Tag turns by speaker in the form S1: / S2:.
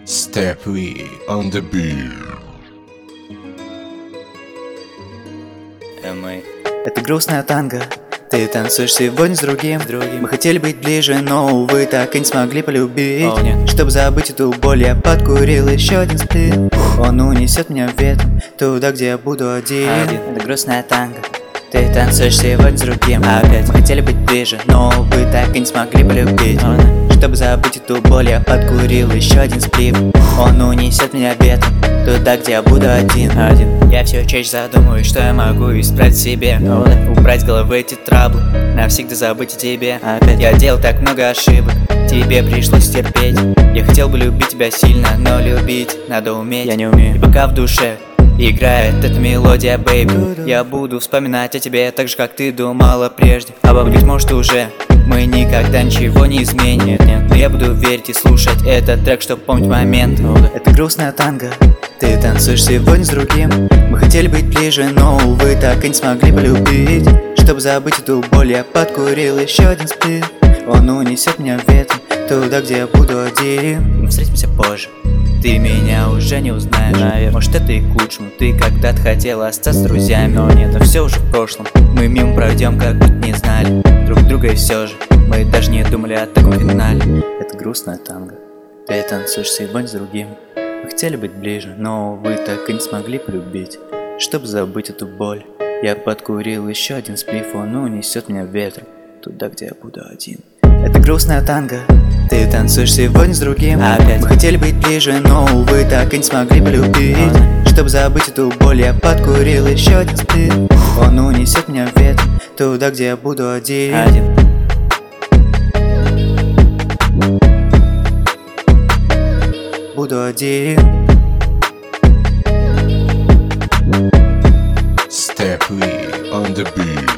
S1: Step we on the beat.
S2: Это грустная танго. Ты танцуешь сегодня с другим. Мы хотели быть ближе, но, увы, так и не смогли полюбить. Чтобы забыть эту боль, я подкурил еще один сплит. Он унесет меня ветром туда, где я буду один. Это грустная танго. Ты танцуешь сегодня с другим. Опять мы хотели быть ближе, но, увы, так и не смогли полюбить. Чтобы забыть эту боль, я подкурил еще один сплит. Он унесет меня ветром туда, где я буду один. Я все чаще задумываюсь, что я могу исправить в себе. Убрать с головы эти траблы, навсегда забыть о тебе. Я делал так много ошибок, тебе пришлось терпеть. Я хотел бы любить тебя сильно, но любить надо уметь. Я не умею. И пока в душе играет эта мелодия, бэйби, я буду вспоминать о тебе так же, как ты думала прежде. Быть может уже мы никогда ничего не изменим. Но я буду верить и слушать этот трек, чтобы помнить момент. Это грустная танго. Ты танцуешь сегодня с другим. Мы хотели быть ближе, но, увы, так и не смогли полюбить. Чтобы забыть эту боль, я подкурил еще один сплит. Он унесет меня ветром туда, где я буду один. Мы встретимся позже, ты меня уже не узнаешь. Наверное. Может, это и к лучшему. Ты когда-то хотела остаться с друзьями, но нет, но все уже в прошлом. Мы мимо пройдем, как будто не знали друг друга, и все же мы даже не думали о таком финале. Это грустная танго. Ты танцуешь сегодня с другим. Мы хотели быть ближе, но, увы, так и не смогли полюбить. Чтобы забыть эту боль, я подкурил еще один сплиф. Он унесет меня ветром туда, где я буду один. Это грустная танго. Ты танцуешь сегодня с другим. Опять мы хотели быть ближе, но, увы, так и не смогли полюбить. Чтобы забыть эту боль, я подкурил еще один сплит. Он унесет меня ветром туда, где я буду один. Буду один.
S1: Step we on the beat.